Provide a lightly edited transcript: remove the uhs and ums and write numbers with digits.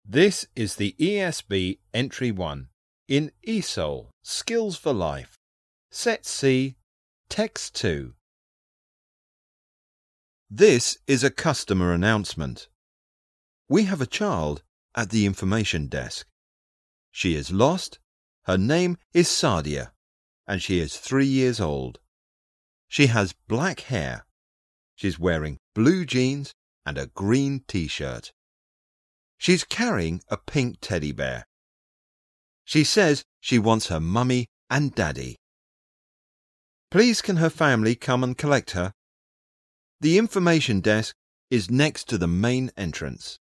This is the ESB Entry 1 in ESOL Skills for Life, Set C, Text 2. This is a customer announcement. We have a child at the information desk. She is lost. Her name is Sadia, and she is 3 years old. She has black hair. She's wearing blue jeans and a green t-shirt. She's carrying a pink teddy bear. She says she wants her mummy and daddy. Please can her family come and collect her? The information desk is next to the main entrance.